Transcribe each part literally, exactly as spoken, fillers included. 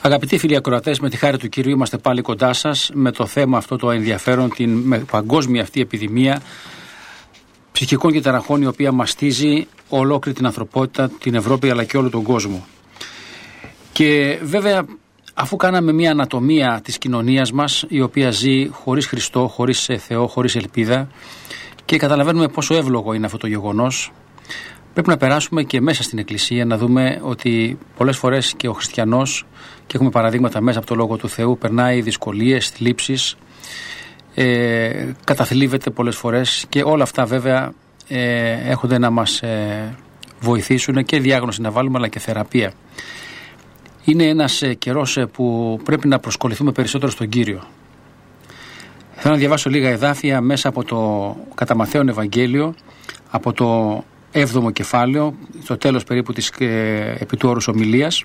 Αγαπητοί φίλοι ακροατές, με τη χάρη του Κυρίου είμαστε πάλι κοντά σας με το θέμα αυτό το ενδιαφέρον, την παγκόσμια αυτή επιδημία ψυχικών κυταραχών, η οποία μαστίζει ολόκληρη την ανθρωπότητα, την Ευρώπη αλλά και όλο τον κόσμο. Και βέβαια, αφού κάναμε μια ανατομία της κοινωνίας μας, η οποία ζει χωρίς Χριστό, χωρίς Θεό, χωρίς ελπίδα, και καταλαβαίνουμε πόσο εύλογο είναι αυτό το γεγονός, πρέπει να περάσουμε και μέσα στην Εκκλησία να δούμε ότι πολλές φορές και ο χριστιανός, και έχουμε παραδείγματα μέσα από το Λόγο του Θεού, περνάει δυσκολίες, θλίψεις, ε, καταθλίβεται πολλές φορές, και όλα αυτά βέβαια ε, έχονται να μας ε, βοηθήσουν και διάγνωση να βάλουμε, αλλά και θεραπεία. Είναι ένας ε, καιρός ε, που πρέπει να προσκοληθούμε περισσότερο στον Κύριο. Θέλω να διαβάσω λίγα εδάφια μέσα από το κατά Ματθαίον Ευαγγέλιο, από το έβδομο κεφάλαιο, στο τέλος περίπου της ε, επί του όρους ομιλίας.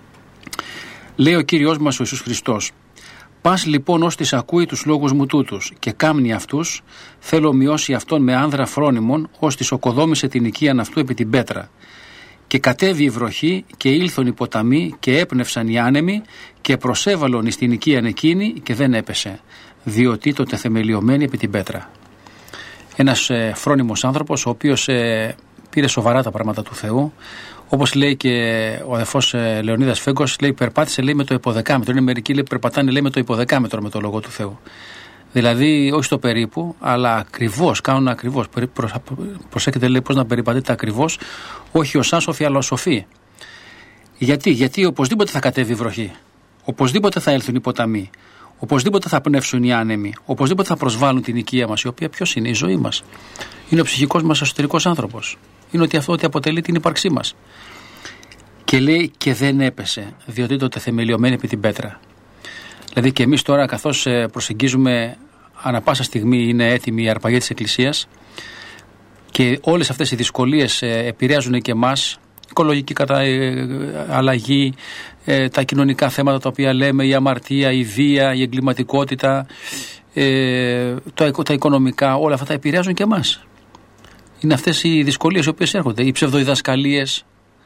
Λέει ο Κύριος μας ο Ιησούς Χριστός: «Πας λοιπόν ως της ακούει τους λόγους μου τούτους και κάμνει αυτούς, θέλω μειώσει αυτόν με άνδρα φρόνιμον, ως της οκοδόμησε την οικίαν αυτού επί την πέτρα. Και κατέβη η βροχή και ήλθον οι ποταμοί και έπνευσαν οι άνεμοι και προσέβαλον εις την οικίαν εκείνη και δεν έπεσε, διότι το τεθεμελιωμένη επί την πέτρα». Ένας ε, φρόνιμος άνθρωπος, ο οποίος ε, πήρε σοβαρά τα πράγματα του Θεού. Όπως λέει και ο αδερφός ε, Λεωνίδας Φέγκος, λέει, περπάτησε λέει με το υποδεκάμετρο. Είναι μερικοί λέει περπατάνε λέει με το υποδεκάμετρο με το Λόγο του Θεού. Δηλαδή όχι στο περίπου, αλλά ακριβώς, κάνουν ακριβώς. Προς, προσέχετε λέει πώς να περιπατείτε ακριβώς, όχι ως άσοφοι αλλά ως σοφοί. Γιατί, γιατί οπωσδήποτε θα κατέβει η βροχή, οπωσδήποτε θα έλθουν οι ποταμοί, οπωσδήποτε θα πνεύσουν οι άνεμοι, οπωσδήποτε θα προσβάλλουν την οικία μας, η οποία ποιος είναι? Η ζωή μας. Είναι ο ψυχικός μας εσωτερικός άνθρωπος. Είναι ότι αυτό ότι αποτελεί την ύπαρξή μας. Και λέει και δεν έπεσε, διότι το τεθεμελιωμένη επί την πέτρα. Δηλαδή και εμείς τώρα, καθώς προσεγγίζουμε, ανά πάσα στιγμή είναι έτοιμη η αρπαγή της Εκκλησίας και όλες αυτές οι δυσκολίες επηρεάζουν και εμάς, οικολογική κατα... αλλαγή, ε, τα κοινωνικά θέματα τα οποία λέμε, η αμαρτία, η βία, η εγκληματικότητα, ε, τα, τα οικονομικά, όλα αυτά τα επηρεάζουν και εμάς. Είναι αυτές οι δυσκολίες οι οποίες έρχονται, οι ψευδοδιδασκαλίες,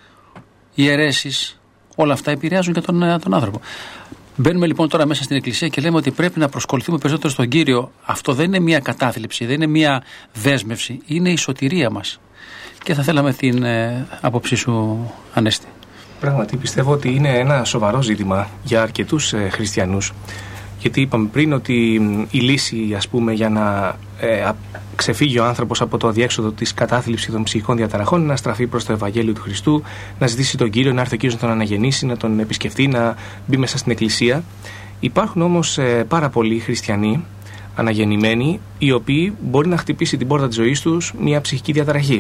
οι αιρέσεις, όλα αυτά επηρεάζουν και τον, τον άνθρωπο. Μπαίνουμε λοιπόν τώρα μέσα στην Εκκλησία και λέμε ότι πρέπει να προσκοληθούμε περισσότερο στον Κύριο. Αυτό δεν είναι μια κατάθλιψη, δεν είναι μια δέσμευση, είναι η σωτηρία μας. Και θα θέλαμε την ε, άποψή σου, Ανέστη. Πράγματι πιστεύω ότι είναι ένα σοβαρό ζήτημα για αρκετούς ε, χριστιανούς. Γιατί είπαμε πριν ότι η λύση, ας πούμε, για να ε, ξεφύγει ο άνθρωπος από το αδιέξοδο της κατάθλιψης των ψυχικών διαταραχών είναι να στραφεί προς το Ευαγγέλιο του Χριστού, να ζητήσει τον Κύριο, να έρθει ο Κύριος να τον αναγεννήσει, να τον επισκεφτεί, να μπει μέσα στην Εκκλησία. Υπάρχουν όμως ε, πάρα πολλοί χριστιανοί αναγεννημένοι, οι οποίοι μπορεί να χτυπήσει την πόρτα της ζωής τους μια ψυχική διαταραχή.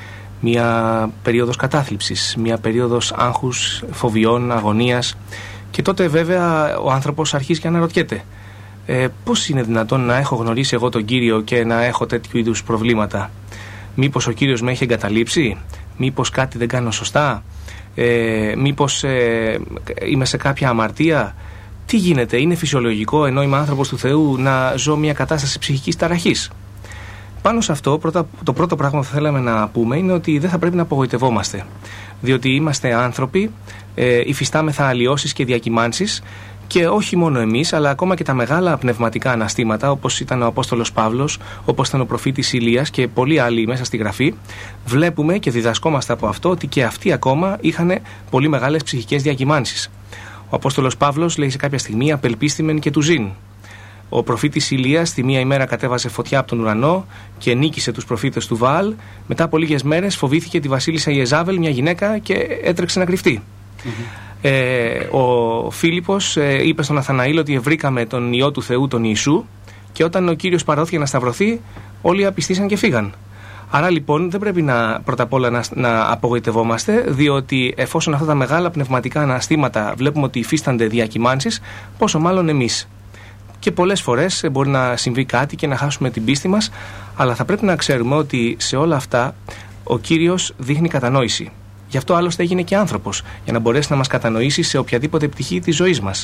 Μια περίοδος κατάθλιψης, μια περίοδος άγχους, φοβιών, αγωνίας. Και τότε βέβαια ο άνθρωπος αρχίζει και αναρωτιέται ε, πώς είναι δυνατόν να έχω γνωρίσει εγώ τον Κύριο και να έχω τέτοιου είδους προβλήματα? Μήπως ο Κύριος με έχει εγκαταλείψει? Μήπως κάτι δεν κάνω σωστά? Ε, μήπως ε, είμαι σε κάποια αμαρτία? Τι γίνεται? Είναι φυσιολογικό, ενώ είμαι άνθρωπος του Θεού, να ζω μια κατάσταση ψυχικής ταραχής? Πάνω σε αυτό, πρώτα, το πρώτο πράγμα που θα θέλαμε να πούμε είναι ότι δεν θα πρέπει να απογοητευόμαστε. Διότι είμαστε άνθρωποι, ε, υφιστάμεθα αλλοιώσεις και διακυμάνσεις, και όχι μόνο εμείς, αλλά ακόμα και τα μεγάλα πνευματικά αναστήματα, όπως ήταν ο Απόστολος Παύλος, όπως ήταν ο προφήτης Ηλίας και πολλοί άλλοι μέσα στη Γραφή, βλέπουμε και διδασκόμαστε από αυτό ότι και αυτοί ακόμα είχαν πολύ μεγάλες ψυχικές διακυμάνσεις. Ο Απόστολος Παύλος λέει σε κάποια στιγμή «απελπίστημεν και του ζήν». Ο προφήτης Ηλίας τη μία ημέρα κατέβασε φωτιά από τον ουρανό και νίκησε τους προφήτες του Βαάλ. Μετά από λίγες μέρες φοβήθηκε τη βασίλισσα Ιεζάβελ, μια γυναίκα, και έτρεξε να κρυφτεί. Mm-hmm. Ε, ο Φίλιππος ε, είπε στον Ναθαναήλ ότι βρήκαμε τον Υιό του Θεού, τον Ιησού, και όταν ο Κύριος παραδόθηκε να σταυρωθεί, όλοι απιστήσαν και φύγαν. Άρα λοιπόν δεν πρέπει να, πρώτα απ' όλα να, να απογοητευόμαστε, διότι εφόσον αυτά τα μεγάλα πνευματικά αναστήματα βλέπουμε ότι υφίστανται διακυμάνσεις, πόσο μάλλον εμείς. Και πολλές φορές μπορεί να συμβεί κάτι και να χάσουμε την πίστη μας, αλλά θα πρέπει να ξέρουμε ότι σε όλα αυτά ο Κύριος δείχνει κατανόηση. Γι' αυτό άλλωστε έγινε και άνθρωπος, για να μπορέσει να μας κατανοήσει σε οποιαδήποτε πτυχή της ζωής μας.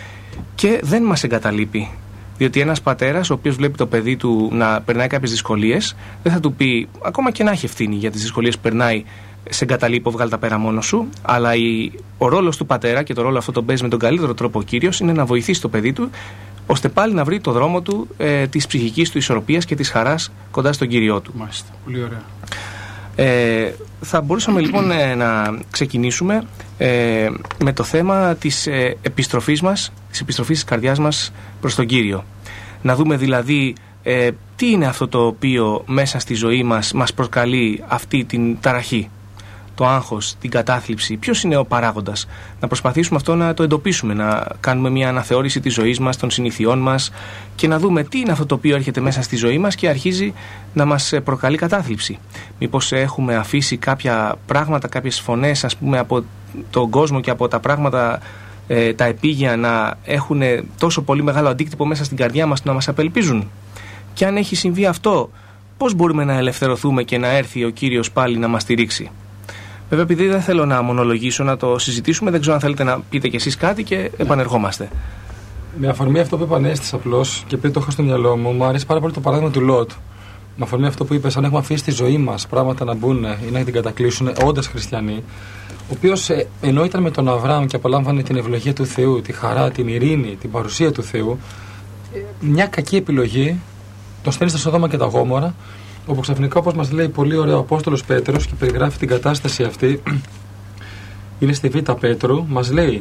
Και δεν μας εγκαταλείπει. Διότι ένας πατέρας, ο οποίος βλέπει το παιδί του να περνάει κάποιες δυσκολίες, δεν θα του πει, ακόμα και να έχει ευθύνη για τις δυσκολίες που περνάει, σε εγκαταλείπω, βγάλει τα πέρα μόνο σου. Αλλά η, ο ρόλος του πατέρα, και το ρόλο αυτό τον παίζει με τον καλύτερο τρόπο ο Κύριος, είναι να βοηθήσει το παιδί του, ώστε πάλι να βρει το δρόμο του ε, της ψυχικής του ισορροπίας και της χαράς κοντά στον Κύριό του. Μάλιστα. Πολύ ωραία. Ε, θα μπορούσαμε λοιπόν ε, να ξεκινήσουμε ε, με το θέμα της ε, επιστροφής μας, της επιστροφής της καρδιάς μας προς τον Κύριο. Να δούμε δηλαδή ε, τι είναι αυτό το οποίο μέσα στη ζωή μας μας προκαλεί αυτή την ταραχή, το άγχος, την κατάθλιψη. Ποιος είναι ο παράγοντας? Να προσπαθήσουμε αυτό να το εντοπίσουμε, να κάνουμε μια αναθεώρηση της ζωής μας, των συνηθιών μας και να δούμε τι είναι αυτό το οποίο έρχεται μέσα στη ζωή μας και αρχίζει να μας προκαλεί κατάθλιψη. Μήπως έχουμε αφήσει κάποια πράγματα, κάποιες φωνές, ας πούμε, από τον κόσμο και από τα πράγματα, ε, τα επίγεια, να έχουν τόσο πολύ μεγάλο αντίκτυπο μέσα στην καρδιά μας, να μας απελπίζουν. Και αν έχει συμβεί αυτό, πώς μπορούμε να ελευθερωθούμε και να έρθει ο Κύριος πάλι να μας στηρίξει? Βέβαια, επειδή δεν θέλω να μονολογήσω, να το συζητήσουμε, δεν ξέρω αν θέλετε να πείτε κι εσείς κάτι και ναι. επανερχόμαστε. Με αφορμή αυτό που επανέστησα απλώς και πριν το έχω στο μυαλό μου, μου αρέσει πάρα πολύ το παράδειγμα του Λότ. Με αφορμή αυτό που είπες, αν έχουμε αφήσει στη ζωή μας πράγματα να μπουν ή να την κατακλείσουν, όντας χριστιανοί, ο οποίος ε, ενώ ήταν με τον Αβραάμ και απολάμβανε την ευλογία του Θεού, τη χαρά, την ειρήνη, την παρουσία του Θεού, ε, μια κακή επιλογή τον στέλνει στα Σοδόμα και τα Γόμορα, όπου ξαφνικά, όπως μας λέει πολύ ωραία ο Απόστολος Πέτρος και περιγράφει την κατάσταση αυτή, είναι στη Β' Πέτρου, μας λέει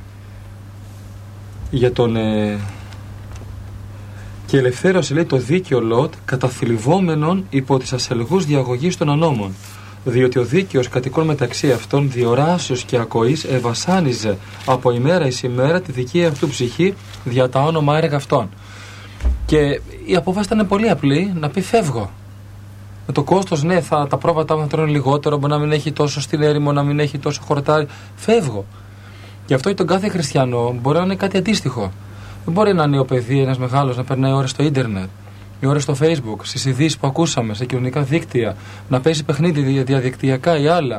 για τον ε, και ελευθέρωσε, λέει, το δίκαιο Λότ καταθλιβόμενον υπό τις ασελγούς διαγωγής των ανώμων, διότι ο δίκαιος κατοικών μεταξύ αυτών διοράσεως και ακοής ευασάνιζε από ημέρα εις ημέρα τη δική αυτού ψυχή δια τα όνομα έργα αυτών. Και η απόφαση ήταν πολύ απλή, να πει φεύγω. Με το κόστος, ναι, θα, τα πρόβατα θα τρώνε λιγότερο, μπορεί να μην έχει τόσο στην έρημο, να μην έχει τόσο χορτάρι. Φεύγω. Γι' αυτό για τον κάθε χριστιανό μπορεί να είναι κάτι αντίστοιχο. Δεν μπορεί ένα νέο παιδί, ένας μεγάλος, να περνάει ώρες στο ίντερνετ, ή ώρες στο Facebook, στις ειδήσεις που ακούσαμε, σε κοινωνικά δίκτυα, να παίζει παιχνίδι διαδικτυακά ή άλλα,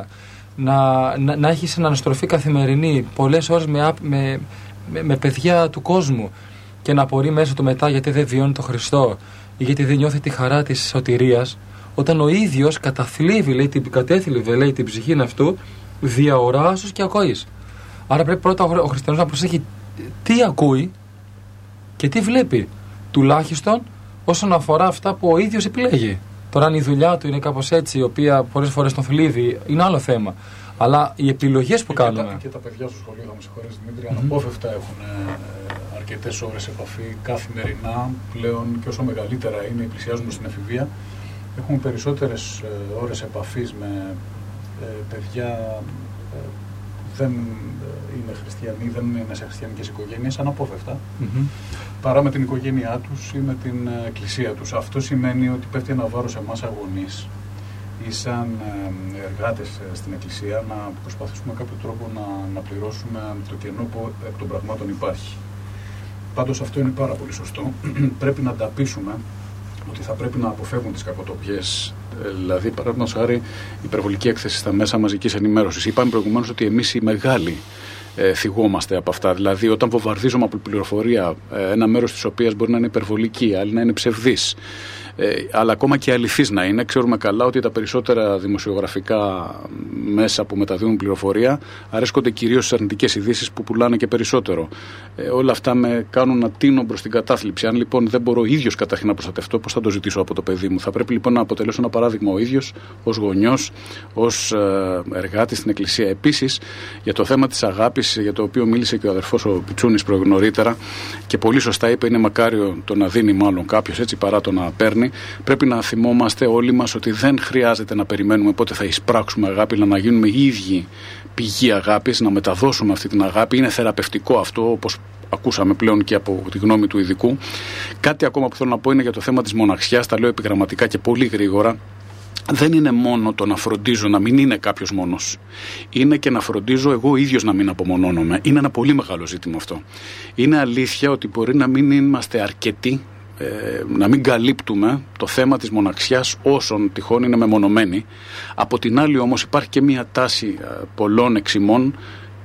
να, να, να έχει συναναστροφή καθημερινή, πολλές ώρες με, με, με, με παιδιά του κόσμου και να απορεί μέσα του μετά γιατί δεν βιώνει τον Χριστό ή γιατί δεν νιώθει τη χαρά της σωτηρίας, όταν ο ίδιος καταθλίβει, λέει, την, κατέθλιβε, λέει, την ψυχή αυτού δια οράσεως και ακοής. Άρα πρέπει πρώτα ο χριστιανός να προσέχει τι ακούει και τι βλέπει, τουλάχιστον όσον αφορά αυτά που ο ίδιος επιλέγει. Τώρα, αν η δουλειά του είναι κάπως έτσι, η οποία πολλές φορές τον θλίβει, είναι άλλο θέμα. Αλλά οι επιλογές που και κάνουμε. Τα, και τα παιδιά στο σχολείο, θα με συγχωρείς Δημήτρη, mm-hmm. αναπόφευκτα έχουν ε, αρκετές ώρες επαφή καθημερινά πλέον, και όσο μεγαλύτερα είναι, πλησιάζουμε στην εφηβεία, έχουμε περισσότερες ε, ώρες επαφής με ε, παιδιά ε, δεν είναι χριστιανοί, δεν είναι σε χριστιανικές οικογένειες, αναπόφευκτα, mm-hmm. παρά με την οικογένειά τους ή με την ε, εκκλησία τους. Αυτό σημαίνει ότι πέφτει ένα βάρος σε εμάς αγωνείς ή σαν ε, εργάτες ε, στην εκκλησία να προσπαθήσουμε κάποιο τρόπο να, να πληρώσουμε το κενό που εκ των πραγμάτων υπάρχει. Πάντως αυτό είναι πάρα πολύ σωστό. Πρέπει να ανταπίσουμε ότι θα πρέπει να αποφεύγουν τις κακοτοπιές. Δηλαδή, παραδείγματος χάρη, υπερβολική έκθεση στα μέσα μαζικής ενημέρωσης. Είπαμε προηγουμένως ότι εμείς οι μεγάλοι ε, θυγόμαστε από αυτά. Δηλαδή, όταν βομβαρδίζουμε από πληροφορία ε, ένα μέρος της οποίας μπορεί να είναι υπερβολική, άλλη να είναι ψευδής, ε, αλλά ακόμα και αληθής να είναι, ξέρουμε καλά ότι τα περισσότερα δημοσιογραφικά μέσα που μεταδίδουν πληροφορία αρέσκονται κυρίως στις αρνητικές ειδήσεις που πουλάνε και περισσότερο. Ε, όλα αυτά με κάνουν να τίνω προς την κατάθλιψη. Αν λοιπόν δεν μπορώ ίδιος καταρχήν να προστατευτώ, πώς θα το ζητήσω από το παιδί μου? Θα πρέπει λοιπόν να αποτελέσω ένα παράδειγμα ο ίδιος, ως γονιός, ως ε, εργάτης στην Εκκλησία. Επίσης, για το θέμα της αγάπης, για το οποίο μίλησε και ο αδερφός ο Πιτσούνης νωρίτερα και πολύ σωστά είπε, είναι μακάριο το να δίνει μάλλον κάποιος έτσι παρά το να παίρνει. Πρέπει να θυμόμαστε όλοι μας ότι δεν χρειάζεται να περιμένουμε πότε θα εισπράξουμε αγάπη, αλλά να γίνουμε οι ίδιοι πηγή αγάπης, να μεταδώσουμε αυτή την αγάπη. Είναι θεραπευτικό αυτό, όπως ακούσαμε πλέον και από τη γνώμη του ειδικού. Κάτι ακόμα που θέλω να πω είναι για το θέμα της μοναξιάς, τα λέω επιγραμματικά και πολύ γρήγορα. Δεν είναι μόνο το να φροντίζω να μην είναι κάποιος μόνος. Είναι και να φροντίζω εγώ ίδιος να μην απομονώνομαι. Είναι ένα πολύ μεγάλο ζήτημα αυτό. Είναι αλήθεια ότι μπορεί να μην είμαστε αρκετοί, Ε, να μην καλύπτουμε το θέμα της μοναξιάς όσων τυχόν είναι μεμονωμένοι. Από την άλλη όμως υπάρχει και μια τάση ε, πολλών εξημών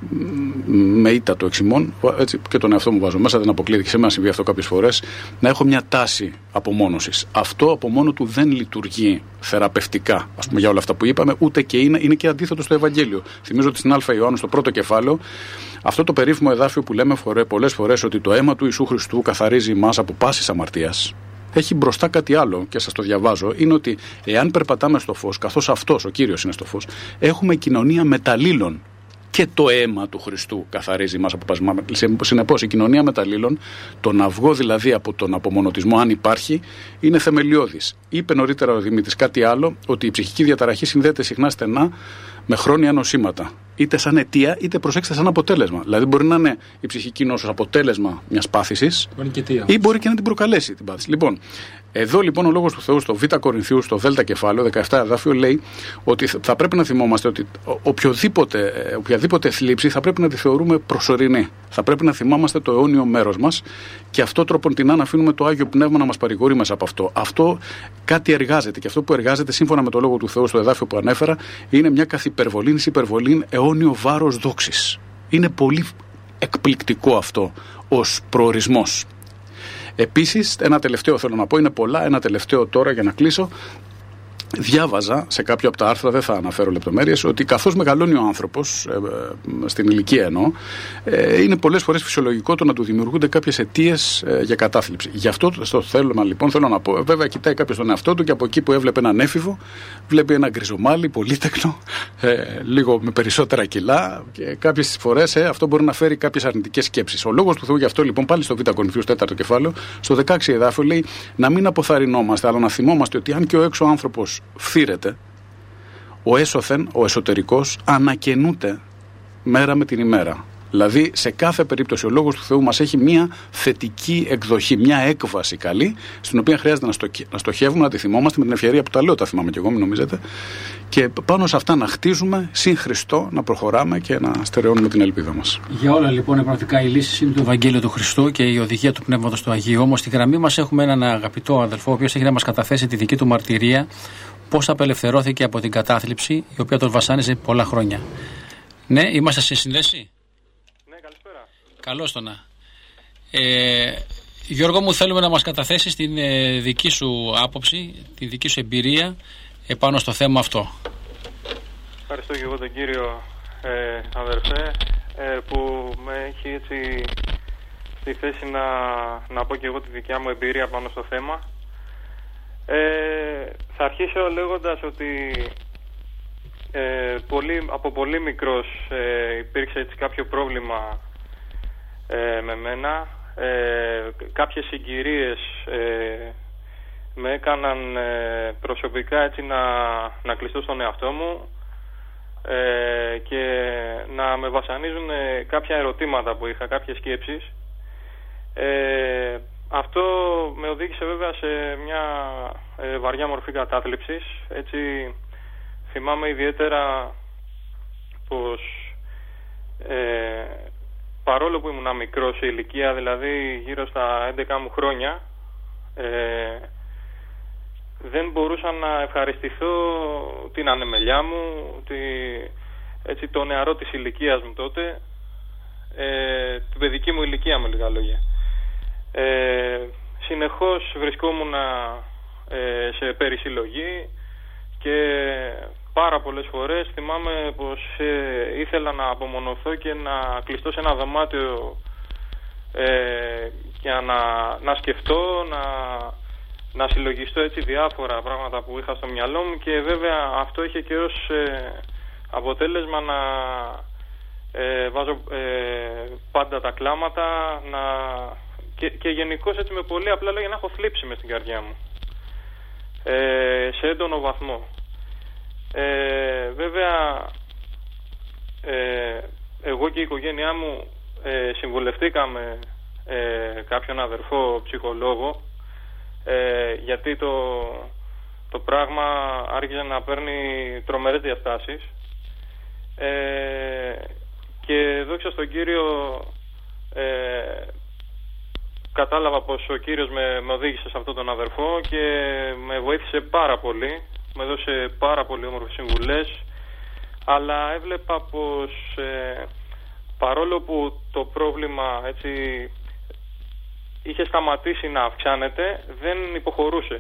με ήττα το εξημών, έτσι και τον εαυτό μου βάζω μέσα, δεν αποκλείεται και σε μένα συμβεί αυτό κάποιες φορές, να έχω μια τάση απομόνωσης. Αυτό από μόνο του δεν λειτουργεί θεραπευτικά, ας πούμε, για όλα αυτά που είπαμε, ούτε και είναι, είναι και αντίθετο στο Ευαγγέλιο. Θυμίζω ότι στην Α Ιωάννου, στο πρώτο κεφάλαιο, αυτό το περίφημο εδάφιο που λέμε φορέ, πολλές φορές ότι το αίμα του Ιησού Χριστού καθαρίζει εμάς από πάσης αμαρτίας, έχει μπροστά κάτι άλλο και σας το διαβάζω. Είναι ότι εάν περπατάμε στο φως, καθώς αυτός ο Κύριος είναι στο φως, έχουμε κοινωνία μεταλλήλων. Και το αίμα του Χριστού καθαρίζει μας από πάσης. Συνεπώς, η κοινωνία μεταλλήλων, το να βγω δηλαδή από τον απομονωτισμό, αν υπάρχει, είναι θεμελιώδης. Είπε νωρίτερα ο Δημήτρης κάτι άλλο, ότι η ψυχική διαταραχή συνδέεται συχνά στενά με χρόνια νοσήματα. Είτε σαν αιτία, είτε προσέξτε σαν αποτέλεσμα. Δηλαδή, μπορεί να είναι η ψυχική νόσος αποτέλεσμα μιας πάθησης, ή μπορεί και να την προκαλέσει την πάθηση. Λοιπόν, εδώ λοιπόν ο λόγος του Θεού στο Β' Κορινθίου, στο Δ' κεφάλαιο, δεκαεπτά εδάφιο, λέει ότι θα πρέπει να θυμόμαστε ότι οποιοδήποτε, οποιαδήποτε θλίψη θα πρέπει να τη θεωρούμε προσωρινή. Θα πρέπει να θυμάμαστε το αιώνιο μέρος μας και αυτό τρόπον την να αφήνουμε το Άγιο Πνεύμα να μας παρηγορεί μέσα από αυτό. Αυτό κάτι εργάζεται και αυτό που εργάζεται σύμφωνα με το λόγο του Θεού στο εδάφιο που ανέφερα είναι μια καθυπερβολήν υπερβολήν αιώνιο βάρος δόξης. Είναι πολύ εκπληκτικό αυτό ως προορισμός. Επίσης, ένα τελευταίο θέλω να πω, είναι πολλά, ένα τελευταίο τώρα για να κλείσω. Διάβαζα σε κάποιο από τα άρθρα, δεν θα αναφέρω λεπτομέρειες, ότι καθώς μεγαλώνει ο άνθρωπος, ε, ε, στην ηλικία εννοώ, ε, είναι πολλές φορές φυσιολογικό το να του δημιουργούνται κάποιες αιτίες ε, για κατάθλιψη. Γι' αυτό στο θέλημα λοιπόν θέλω να πω, βέβαια κοιτάει κάποιος τον εαυτό του και από εκεί που έβλεπε έναν έφηβο, βλέπει ένα γκριζομάλι, πολύτεκνο, ε, λίγο με περισσότερα κιλά και κάποιες φορές ε, αυτό μπορεί να φέρει κάποιες αρνητικές σκέψεις. Ο λόγος του Θεού γι' αυτό λοιπόν πάλι στο Β' Κορινθίους τέταρτο κεφάλαιο, στο δεκαέξι εδάφιο λέει να μην αποθαρρυνόμαστε, αλλά να θυμόμαστε ότι αν και ο έξω άνθρωπος φθήρεται, ο έσωθεν, ο εσωτερικός, ανακαινούται μέρα με την ημέρα. Δηλαδή, σε κάθε περίπτωση, ο λόγος του Θεού μας έχει μια θετική εκδοχή, μια έκβαση καλή, στην οποία χρειάζεται να, στο, να στοχεύουμε, να τη θυμόμαστε με την ευκαιρία που τα λέω, τα θυμάμαι και εγώ, μην νομίζετε, και πάνω σε αυτά να χτίζουμε, συν Χριστό, να προχωράμε και να στερεώνουμε την ελπίδα μας. Για όλα λοιπόν, πραγματικά η λύση είναι το Ευαγγέλιο του Χριστού και η οδηγία του Πνεύματος του Αγίου. Όμως, στη γραμμή μας έχουμε έναν αγαπητό αδελφό, ο οποίος έχει να μας καταθέσει τη δική του μαρτυρία, πώς απελευθερώθηκε από την κατάθλιψη, η οποία τον βασάνιζε πολλά χρόνια. Ναι, είμαστε σε συνδέση. Καλώς το να. Ε, Γιώργο μου, θέλουμε να μας καταθέσεις την ε, δική σου άποψη, τη δική σου εμπειρία επάνω στο θέμα αυτό. Ευχαριστώ και εγώ τον κύριο ε, αδερφέ ε, που με έχει έτσι στη θέση να, να πω και εγώ τη δικιά μου εμπειρία πάνω στο θέμα. Ε, θα αρχίσω λέγοντας ότι ε, πολύ, από πολύ μικρός ε, υπήρξε έτσι κάποιο πρόβλημα Ε, με μένα. Ε, κάποιες συγκυρίες ε, με έκαναν ε, προσωπικά έτσι να, να κλειστώ στον εαυτό μου ε, και να με βασανίζουν ε, κάποια ερωτήματα που είχα, κάποιες σκέψεις. Ε, αυτό με οδήγησε βέβαια σε μια ε, βαριά μορφή κατάθλιψης. Έτσι θυμάμαι ιδιαίτερα πως ε, παρόλο που ήμουν μικρός σε ηλικία, δηλαδή γύρω στα έντεκα μου χρόνια, ε, δεν μπορούσα να ευχαριστηθώ την ανεμελιά μου, τη, έτσι, το νεαρό της ηλικίας μου τότε, ε, την παιδική μου ηλικία με λίγα λόγια. Ε, συνεχώς βρισκόμουν ε, σε περισυλλογή και πάρα πολλές φορές θυμάμαι πως ε, ήθελα να απομονωθώ και να κλειστώ σε ένα δωμάτιο ε, για να, να σκεφτώ, να, να συλλογιστώ έτσι διάφορα πράγματα που είχα στο μυαλό μου και βέβαια αυτό είχε και ως ε, αποτέλεσμα να ε, βάζω ε, πάντα τα κλάματα να, και, και γενικώς έτσι με πολύ απλά λόγια να έχω θλίψει μες στην καρδιά μου ε, σε έντονο βαθμό. Ε, βέβαια ε, εγώ και η οικογένειά μου ε, συμβουλευτήκαμε ε, κάποιον αδερφό ψυχολόγο ε, γιατί το, το πράγμα άρχισε να παίρνει τρομερές διαστάσεις ε, και δόξα στον Κύριο ε, κατάλαβα πως ο Κύριος με, με οδήγησε σε αυτόν τον αδερφό και με βοήθησε πάρα πολύ. Με έδωσε πάρα πολύ όμορφες συμβουλές, αλλά έβλεπα πως ε, παρόλο που το πρόβλημα έτσι είχε σταματήσει να αυξάνεται, δεν υποχωρούσε.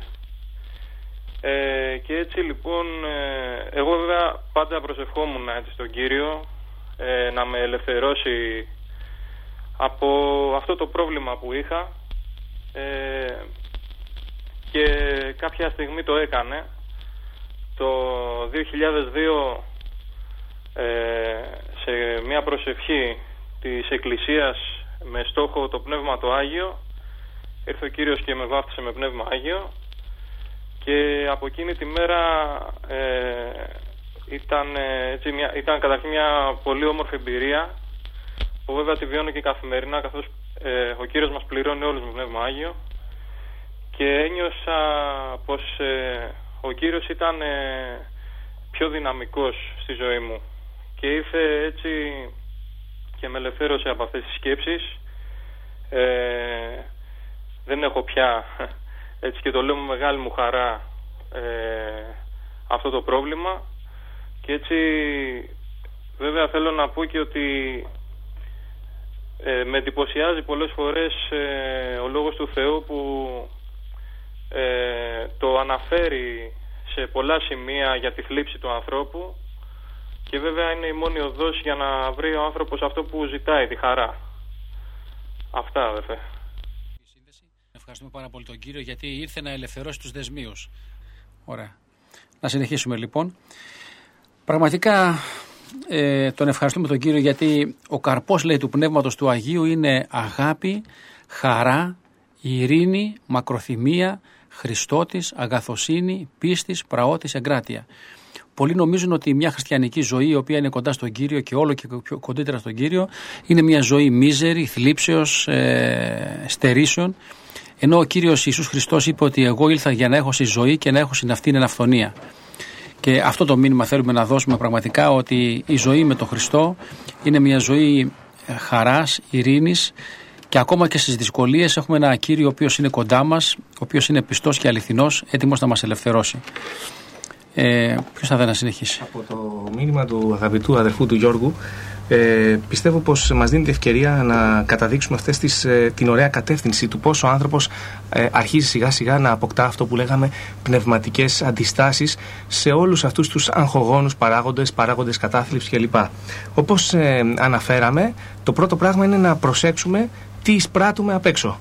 Ε, και έτσι λοιπόν, ε, εγώ βέβαια πάντα προσευχόμουν έτσι στον Κύριο ε, να με ελευθερώσει από αυτό το πρόβλημα που είχα, ε, και κάποια στιγμή το έκανε. Το δύο χιλιάδες δύο, ε, σε μια προσευχή της Εκκλησίας με στόχο το Πνεύμα το Άγιο, ήρθε ο Κύριος και με βάφτισε με Πνεύμα Άγιο, και από εκείνη τη μέρα ε, ήταν, έτσι, μια, ήταν καταρχήν μια πολύ όμορφη εμπειρία, που βέβαια τη βιώνω και καθημερινά, καθώς ε, ο Κύριος μας πληρώνει όλους με Πνεύμα Άγιο, και ένιωσα πως ε, ο Κύριος ήταν ε, πιο δυναμικός στη ζωή μου, και ήρθε έτσι και με ελευθέρωσε από αυτές τις σκέψεις. ε, δεν έχω πια, έτσι, και το λέω με μεγάλη μου χαρά, ε, αυτό το πρόβλημα. Και έτσι βέβαια θέλω να πω και ότι ε, με εντυπωσιάζει πολλές φορές ε, ο Λόγος του Θεού, που ε, το αναφέρει σε πολλά σημεία για τη θλίψη του ανθρώπου, και βέβαια είναι η μόνη οδός για να βρει ο άνθρωπος αυτό που ζητάει, τη χαρά. Αυτά, αδερφέ. Ευχαριστούμε πάρα πολύ τον Κύριο, γιατί ήρθε να ελευθερώσει τους δεσμίους. Ωραία. Να συνεχίσουμε λοιπόν. Πραγματικά ε, τον ευχαριστούμε τον Κύριο, γιατί ο καρπός, λέει, του Πνεύματος του Αγίου είναι αγάπη, χαρά, ειρήνη, μακροθυμία, Χριστότης, αγαθοσύνη, πίστης, πραότης, εγκράτεια. Πολλοί νομίζουν ότι μια χριστιανική ζωή, η οποία είναι κοντά στον Κύριο και όλο και πιο κοντύτερα στον Κύριο, είναι μια ζωή μίζερη, θλίψεως, ε, στερήσεων. Ενώ ο Κύριος Ιησούς Χριστός είπε ότι εγώ ήλθα για να έχω στη ζωή και να έχω στην αυτήν εν αυθονία. Και αυτό το μήνυμα θέλουμε να δώσουμε πραγματικά, ότι η ζωή με τον Χριστό είναι μια ζωή χαράς, ειρήνης, και ακόμα και στις δυσκολίες έχουμε ένα Κύριο ο οποίος είναι κοντά μας, ο οποίος είναι πιστός και αληθινός, έτοιμος να μας ελευθερώσει. Ε, ποιος θα θέλει να συνεχίσει? Από το μήνυμα του αγαπητού αδερφού του Γιώργου, ε, πιστεύω πως μας δίνει την ευκαιρία να καταδείξουμε αυτές τις, ε, την ωραία κατεύθυνση του πώς ο άνθρωπος ε, αρχίζει σιγά σιγά να αποκτά αυτό που λέγαμε πνευματικές αντιστάσεις σε όλους αυτούς τους αγχογόνους παράγοντες, παράγοντες κατάθλιψης κλπ. Όπως ε, αναφέραμε, το πρώτο πράγμα είναι να προσέξουμε τι εισπράττουμε απ' έξω.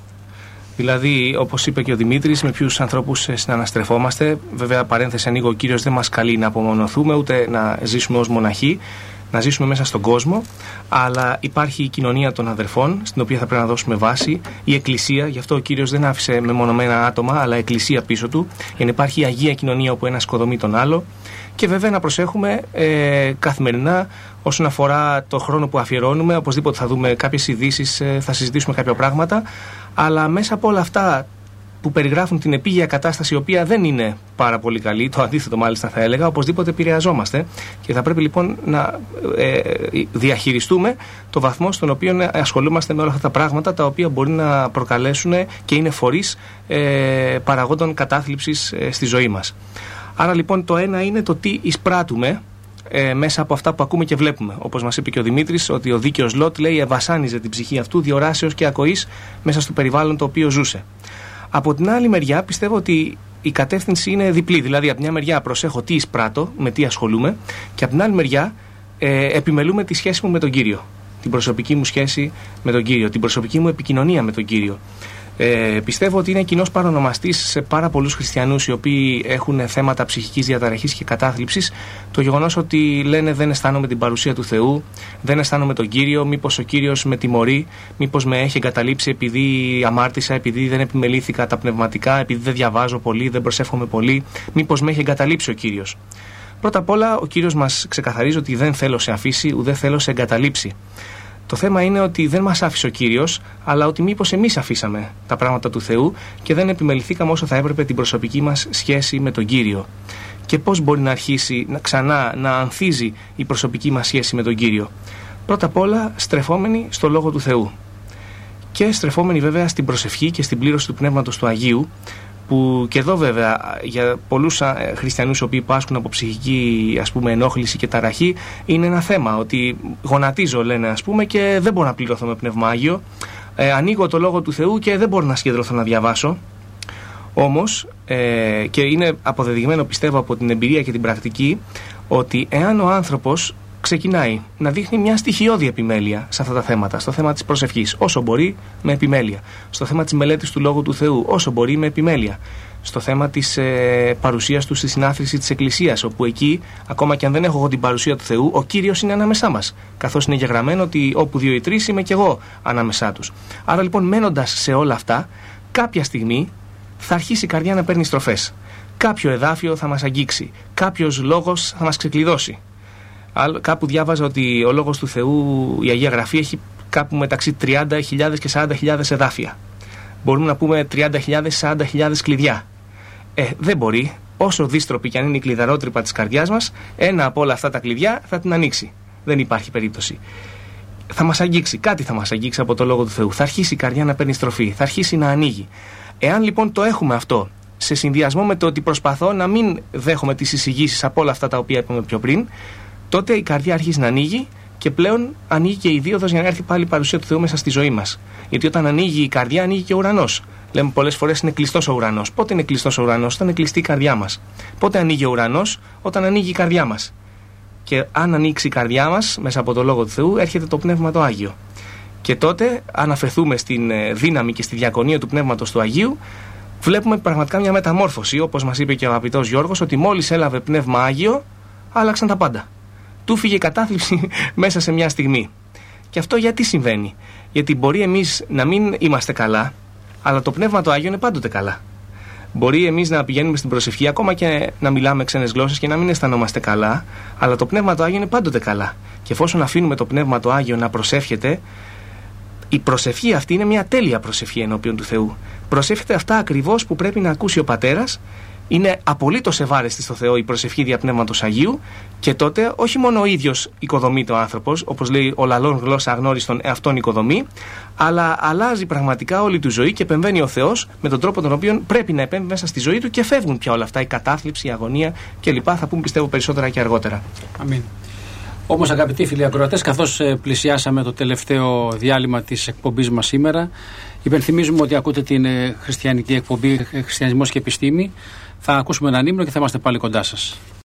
Δηλαδή, όπως είπε και ο Δημήτρης, με ποιους ανθρώπους συναναστρεφόμαστε. Βέβαια, παρένθεση ανοίγω, ο Κύριος δεν μας καλεί να απομονωθούμε, ούτε να ζήσουμε ως μοναχοί, να ζήσουμε μέσα στον κόσμο. Αλλά υπάρχει η κοινωνία των αδερφών, στην οποία θα πρέπει να δώσουμε βάση, η Εκκλησία. Γι' αυτό ο Κύριος δεν άφησε μεμονωμένα άτομα, αλλά Εκκλησία πίσω του, για να υπάρχει η Αγία Κοινωνία, όπου ένα σκοδομεί τον άλλο. Και βέβαια να προσέχουμε ε, καθημερινά όσον αφορά το χρόνο που αφιερώνουμε. Οπωσδήποτε θα δούμε κάποιες ειδήσεις, ε, θα συζητήσουμε κάποια πράγματα. Αλλά μέσα από όλα αυτά που περιγράφουν την επίγεια κατάσταση, η οποία δεν είναι πάρα πολύ καλή, το αντίθετο μάλιστα θα έλεγα, οπωσδήποτε επηρεαζόμαστε, και θα πρέπει λοιπόν να ε, διαχειριστούμε το βαθμό στον οποίο ασχολούμαστε με όλα αυτά τα πράγματα, τα οποία μπορεί να προκαλέσουν και είναι φορείς ε, παραγόντων κατάθλιψης ε, στη ζωή μας. Άρα λοιπόν το ένα είναι το τι εισπράττουμε ε, μέσα από αυτά που ακούμε και βλέπουμε. Όπως μας είπε και ο Δημήτρης, ότι ο δίκαιος Λότ, λέει, ευασάνιζε την ψυχή αυτού διοράσεως και ακοής μέσα στο περιβάλλον το οποίο ζούσε. Από την άλλη μεριά πιστεύω ότι η κατεύθυνση είναι διπλή. Δηλαδή, από μια μεριά προσέχω τι εισπράττω, με τι ασχολούμαι, και από την άλλη μεριά ε, επιμελούμε τη σχέση μου με τον Κύριο. Την προσωπική μου σχέση με τον Κύριο, την προσωπική μου επικοινωνία με τον Κύριο. Ε, πιστεύω ότι είναι κοινός παρονομαστής σε πάρα πολλούς χριστιανούς οι οποίοι έχουν θέματα ψυχικής διαταραχής και κατάθλιψης, το γεγονός ότι λένε δεν αισθάνομαι την παρουσία του Θεού, δεν αισθάνομαι τον Κύριο, μήπως ο Κύριος με τιμωρεί, μήπως με έχει εγκαταλείψει επειδή αμάρτησα, επειδή δεν επιμελήθηκα τα πνευματικά, επειδή δεν διαβάζω πολύ, δεν προσεύχομαι πολύ, μήπως με έχει εγκαταλείψει ο Κύριος. Πρώτα απ' όλα, ο Κύριος μας ξεκαθαρίζει ότι δεν θέλω σε αφήσει, ουδέ θέλω σε εγκαταλείψει. Το θέμα είναι ότι δεν μας άφησε ο Κύριος, αλλά ότι μήπως εμείς αφήσαμε τα πράγματα του Θεού και δεν επιμεληθήκαμε όσο θα έπρεπε την προσωπική μας σχέση με τον Κύριο. Και πώς μπορεί να αρχίσει να, ξανά να ανθίζει η προσωπική μας σχέση με τον Κύριο? Πρώτα απ' όλα στρεφόμενοι στο Λόγο του Θεού. Και στρεφόμενοι βέβαια στην προσευχή και στην πλήρωση του Πνεύματος του Αγίου, που και εδώ βέβαια για πολλούς χριστιανούς οι οποίοι πάσχουν από ψυχική, ας πούμε, ενόχληση και ταραχή, είναι ένα θέμα ότι γονατίζω, λένε, ας πούμε, και δεν μπορώ να πληρωθώ με Πνεύμα Άγιο, ε, ανοίγω το Λόγο του Θεού και δεν μπορώ να συγκεντρωθώ να διαβάσω. Όμως, ε, και είναι αποδεδειγμένο, πιστεύω, από την εμπειρία και την πρακτική, ότι εάν ο άνθρωπος ξεκινάει να δείχνει μια στοιχειώδη επιμέλεια σε αυτά τα θέματα, στο θέμα της προσευχής, όσο μπορεί με επιμέλεια, στο θέμα της μελέτης του Λόγου του Θεού, όσο μπορεί με επιμέλεια, στο θέμα της ε, παρουσίας του στη συνάθρηση της Εκκλησίας, όπου εκεί, ακόμα και αν δεν έχω εγώ την παρουσία του Θεού, ο Κύριος είναι ανάμεσά μας, καθώς είναι γεγραμμένο ότι όπου δύο ή τρεις είμαι κι εγώ ανάμεσά τους. Άρα λοιπόν, μένοντας σε όλα αυτά, κάποια στιγμή θα αρχίσει η καρδιά να παίρνει στροφές. Κάποιο εδάφιο θα μας αγγίξει, κάποιος λόγος θα μας ξεκλειδώσει. Κάπου διάβαζα ότι ο Λόγος του Θεού, η Αγία Γραφή, έχει κάπου μεταξύ τριάντα χιλιάδες και σαράντα χιλιάδες εδάφια. Μπορούμε να πούμε τριάντα χιλιάδες, σαράντα χιλιάδες κλειδιά. Ε, δεν μπορεί, όσο δύστροπη κι αν είναι η κλειδαρότρυπα της καρδιάς μας, ένα από όλα αυτά τα κλειδιά θα την ανοίξει. Δεν υπάρχει περίπτωση. Θα μας αγγίξει, κάτι θα μας αγγίξει από το Λόγο του Θεού. Θα αρχίσει η καρδιά να παίρνει στροφή, θα αρχίσει να ανοίγει. Εάν λοιπόν το έχουμε αυτό, σε συνδυασμό με το ότι προσπαθώ να μην δέχομαι τις εισηγήσεις από όλα αυτά τα οποία είπαμε πιο πριν, τότε η καρδιά αρχίζει να ανοίγει και πλέον ανοίγει και η δίωδος για να έρθει πάλι η παρουσία του Θεού μέσα στη ζωή μας. Γιατί όταν ανοίγει η καρδιά, ανοίγει και ο ουρανός. Λέμε πολλές φορές είναι κλειστός ο ουρανός. Πότε είναι κλειστός ο ουρανός? Όταν είναι κλειστή η καρδιά μας. Πότε ανοίγει ο ουρανός? Όταν ανοίγει η καρδιά μας. Και αν ανοίξει η καρδιά μας μέσα από το Λόγο του Θεού, έρχεται το Πνεύμα το Άγιο. Και τότε, αν αφαιθούμε στην δύναμη και στη διακονία του Πνεύματος του Αγίου, βλέπουμε πραγματικά μια μεταμόρφωση, όπως μας είπε και ο αγαπητός Γιώργος, ότι μόλις έλαβε Πνεύμα Άγιο, άλλαξαν τα πάντα. Του φύγε η κατάθλιψη μέσα σε μια στιγμή. Και αυτό γιατί συμβαίνει? Γιατί μπορεί εμείς να μην είμαστε καλά, αλλά το Πνεύμα το Άγιο είναι πάντοτε καλά. Μπορεί εμείς να πηγαίνουμε στην προσευχή, ακόμα και να μιλάμε ξένες γλώσσες και να μην αισθανόμαστε καλά, αλλά το Πνεύμα το Άγιο είναι πάντοτε καλά. Και εφόσον αφήνουμε το Πνεύμα το Άγιο να προσεύχεται, η προσευχή αυτή είναι μια τέλεια προσευχή ενώπιον του Θεού. Προσεύχεται αυτά ακριβώς που πρέπει να ακούσει ο Πατέρας. Είναι απολύτως ευάρεστη στο Θεό η προσευχή δια Πνεύματος Αγίου, και τότε όχι μόνο ο ίδιος οικοδομείται ο άνθρωπος, όπως λέει ο λαλών γλώσσα αγνώριστον εαυτόν οικοδομεί, αλλά αλλάζει πραγματικά όλη του ζωή και επεμβαίνει ο Θεός με τον τρόπο τον οποίο πρέπει να επέμβει μέσα στη ζωή του, και φεύγουν πια όλα αυτά, η κατάθλιψη, η αγωνία κλπ. Θα πούμε, πιστεύω, περισσότερα και αργότερα. Αμήν. Όμως, αγαπητοί φίλοι ακροατές, καθώς πλησιάσαμε το τελευταίο διάλειμμα της εκπομπής μας σήμερα, υπενθυμίζουμε ότι ακούτε την χριστιανική εκπομπή Χριστιανισμός και Επιστήμη. Θα ακούσουμε έναν ύμνο και θα είμαστε πάλι κοντά σας.